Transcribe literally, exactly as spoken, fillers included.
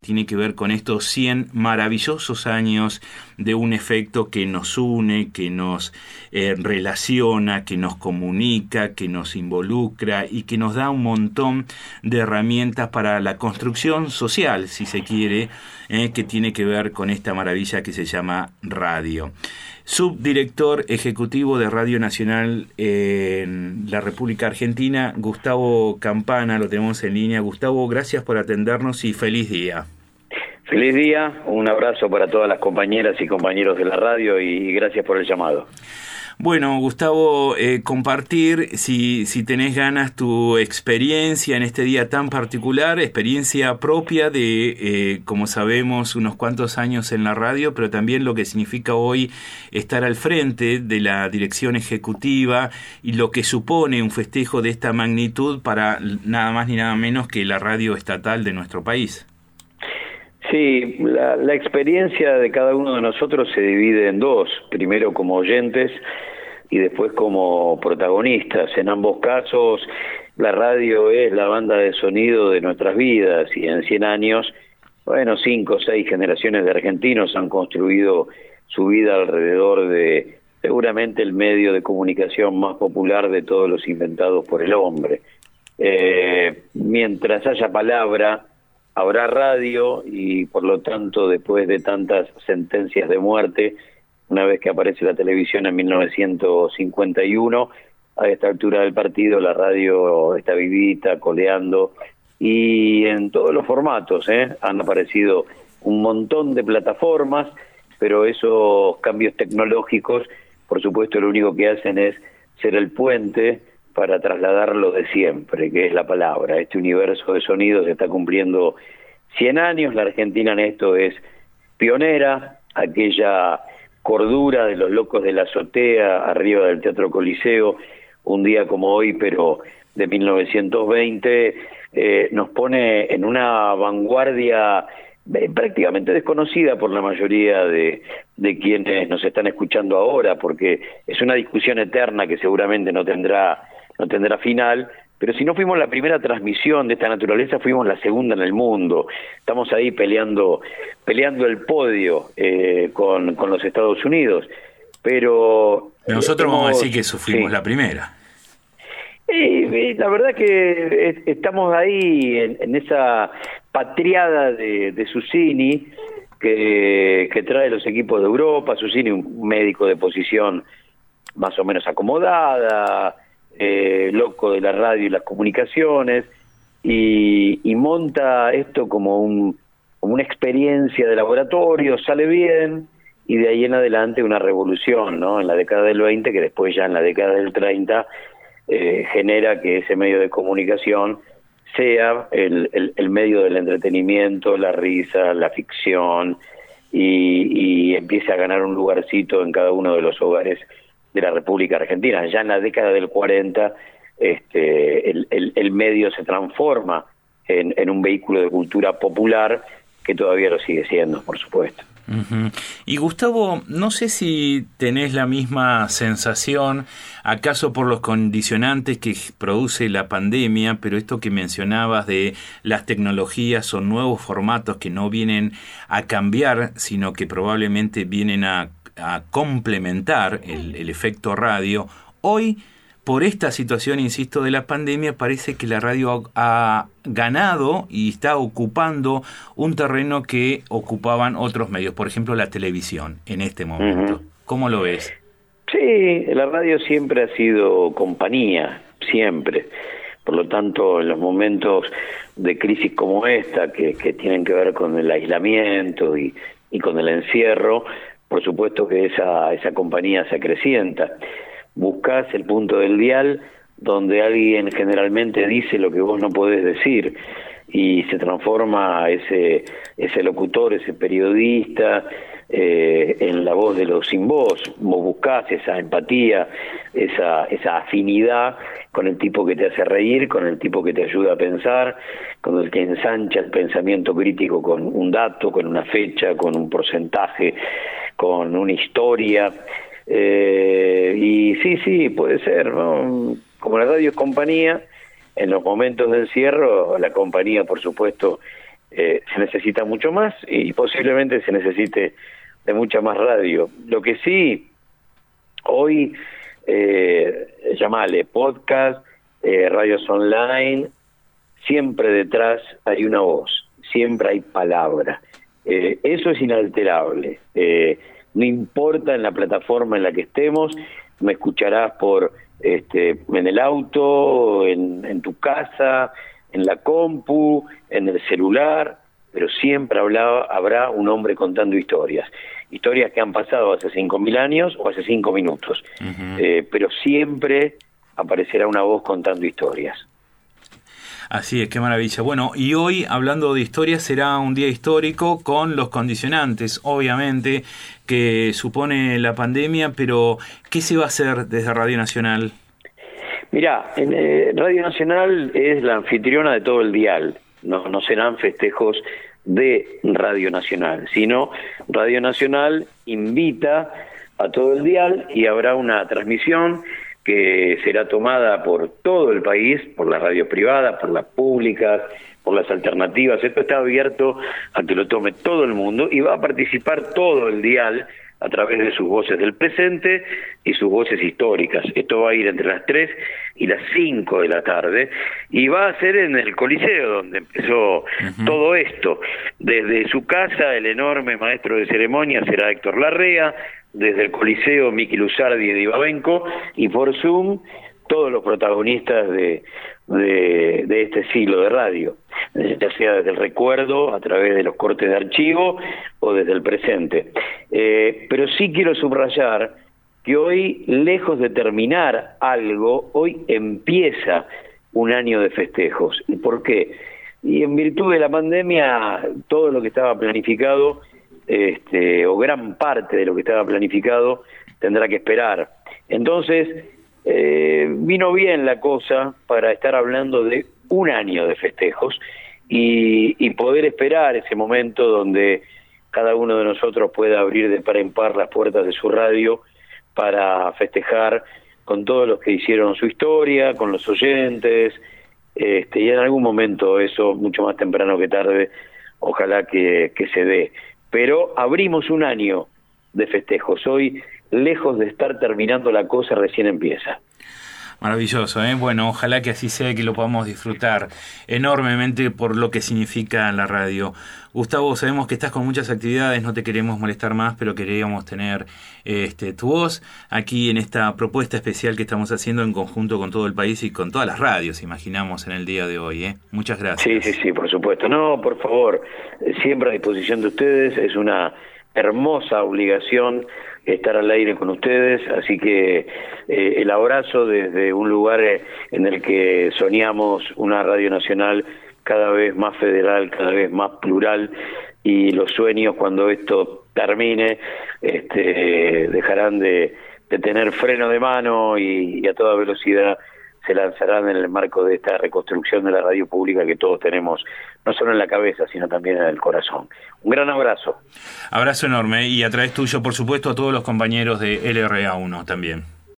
tiene que ver con estos cien maravillosos años de un efecto que nos une, que nos eh, relaciona, que nos comunica, que nos involucra y que nos da un montón de herramientas para la construcción social, si se quiere, eh, que tiene que ver con esta maravilla que se llama radio. Subdirector ejecutivo de Radio Nacional en la República Argentina, Gustavo Campana, lo tenemos en línea. Gustavo, gracias por atendernos y feliz día. Feliz día, un abrazo para todas las compañeras y compañeros de la radio y gracias por el llamado. Bueno, Gustavo, eh, compartir, si, si tenés ganas, tu experiencia en este día tan particular, experiencia propia de, eh, como sabemos, unos cuantos años en la radio, pero también lo que significa hoy estar al frente de la dirección ejecutiva y lo que supone un festejo de esta magnitud para nada más ni nada menos que la radio estatal de nuestro país. Sí, la, la experiencia de cada uno de nosotros se divide en dos, primero como oyentes y después como protagonistas. En ambos casos, la radio es la banda de sonido de nuestras vidas y en cien años, bueno, cinco o seis generaciones de argentinos han construido su vida alrededor de seguramente el medio de comunicación más popular de todos los inventados por el hombre. Eh, mientras haya palabra, habrá radio y por lo tanto después de tantas sentencias de muerte, una vez que aparece la televisión en mil novecientos cincuenta y uno, a esta altura del partido la radio está vivita, coleando y en todos los formatos, ¿eh? Han aparecido un montón de plataformas, pero esos cambios tecnológicos por supuesto lo único que hacen es ser el puente para trasladar lo de siempre, que es la palabra. Este universo de sonidos está cumpliendo cien años, la Argentina en esto es pionera, aquella cordura de los locos de la azotea arriba del Teatro Coliseo, un día como hoy, pero de mil novecientos veinte, eh, nos pone en una vanguardia eh, prácticamente desconocida por la mayoría de, de quienes nos están escuchando ahora, porque es una discusión eterna que seguramente no tendrá no tendrá final, pero si no fuimos la primera transmisión de esta naturaleza, fuimos la segunda en el mundo. Estamos ahí peleando peleando el podio eh, con, con los Estados Unidos, pero... Nosotros hemos, vamos a decir que fuimos sí. la primera. Eh, la verdad que estamos ahí en, en esa patriada de, de Susini que, que trae los equipos de Europa. Susini, un médico de posición más o menos acomodada, Eh, loco de la radio y las comunicaciones, y, y monta esto como, un, como una experiencia de laboratorio, sale bien, y de ahí en adelante una revolución, ¿no? En la década del veinte, que después ya en la década del treinta eh, genera que ese medio de comunicación sea el, el, el medio del entretenimiento, la risa, la ficción, y, y empiece a ganar un lugarcito en cada uno de los hogares de la República Argentina. Ya en la década del cuarenta este, el, el, el medio se transforma en, en un vehículo de cultura popular que todavía lo sigue siendo, por supuesto. Uh-huh. Y Gustavo, no sé si tenés la misma sensación, acaso por los condicionantes que produce la pandemia, pero esto que mencionabas de las tecnologías son nuevos formatos que no vienen a cambiar, sino que probablemente vienen a a complementar el, el efecto radio. Hoy, por esta situación, insisto, de la pandemia, parece que la radio ha, ha ganado y está ocupando un terreno que ocupaban otros medios, por ejemplo, la televisión, en este momento. Uh-huh. ¿Cómo lo ves? Sí, la radio siempre ha sido compañía, siempre. Por lo tanto, en los momentos de crisis como esta, que, que tienen que ver con el aislamiento y, y con el encierro, por supuesto que esa esa compañía se acrecienta. Buscás el punto del dial donde alguien generalmente dice lo que vos no podés decir y se transforma ese ese locutor, ese periodista eh, en la voz de los sin voz. Vos buscás esa empatía, esa esa afinidad con el tipo que te hace reír, con el tipo que te ayuda a pensar, con el que ensancha el pensamiento crítico con un dato, con una fecha, con un porcentaje, con una historia, eh, y sí, sí, puede ser, ¿no? Como la radio es compañía, en los momentos de encierro, la compañía, por supuesto, eh, se necesita mucho más y posiblemente se necesite de mucha más radio. Lo que sí, hoy, eh, llamale podcast, eh, radios online, siempre detrás hay una voz, siempre hay palabra. Eh, eso es inalterable. Eh, no importa en la plataforma en la que estemos, me escucharás por este, en el auto, en, en tu casa, en la compu, en el celular, pero siempre habrá, habrá un hombre contando historias. Historias que han pasado hace cinco mil años o hace cinco minutos. Uh-huh. Eh, pero siempre aparecerá una voz contando historias. Así es, qué maravilla. Bueno, y hoy, hablando de historia, será un día histórico con los condicionantes, obviamente, que supone la pandemia, pero ¿qué se va a hacer desde Radio Nacional? Mirá, en, eh, Radio Nacional es la anfitriona de todo el dial. No, no serán festejos de Radio Nacional, sino Radio Nacional invita a todo el dial y habrá una transmisión que será tomada por todo el país, por las radios privadas, por las públicas, por las alternativas. Esto está abierto a que lo tome todo el mundo y va a participar todo el dial a través de sus voces del presente y sus voces históricas. Esto va a ir entre las tres y las cinco de la tarde y va a ser en el Coliseo donde empezó uh-huh. todo esto. Desde su casa, el enorme maestro de ceremonia será Héctor Larrea, desde el Coliseo Miki Luzardi de Ibabenco, y por Zoom todos los protagonistas de, de, de este siglo de radio, ya sea desde el recuerdo, a través de los cortes de archivo o desde el presente. Eh, pero sí quiero subrayar que hoy, lejos de terminar algo, hoy empieza un año de festejos. ¿Y por qué? Y en virtud de la pandemia, todo lo que estaba planificado, este, o gran parte de lo que estaba planificado, tendrá que esperar. Entonces, eh, vino bien la cosa para estar hablando de un año de festejos y, y poder esperar ese momento donde cada uno de nosotros pueda abrir de par en par las puertas de su radio para festejar con todos los que hicieron su historia, con los oyentes, este, y en algún momento eso, mucho más temprano que tarde, ojalá que, que se dé. Pero abrimos un año de festejos. Hoy, lejos de estar terminando la cosa, recién empieza. Maravilloso, ¿eh? Bueno, ojalá que así sea, que lo podamos disfrutar enormemente por lo que significa la radio. Gustavo, sabemos que estás con muchas actividades, no te queremos molestar más, pero queríamos tener este, tu voz aquí en esta propuesta especial que estamos haciendo en conjunto con todo el país y con todas las radios, imaginamos, en el día de hoy, ¿eh? Muchas gracias. Sí, sí, sí, por supuesto. No, por favor, siempre a disposición de ustedes, es una hermosa obligación estar al aire con ustedes, así que eh, el abrazo desde un lugar en el que soñamos una radio nacional cada vez más federal, cada vez más plural, y los sueños, cuando esto termine, este, dejarán de, de tener freno de mano y, y a toda velocidad se lanzarán en el marco de esta reconstrucción de la radio pública que todos tenemos, no solo en la cabeza, sino también en el corazón. Un gran abrazo. Abrazo enorme, y a través tuyo, por supuesto, a todos los compañeros de L R A uno también.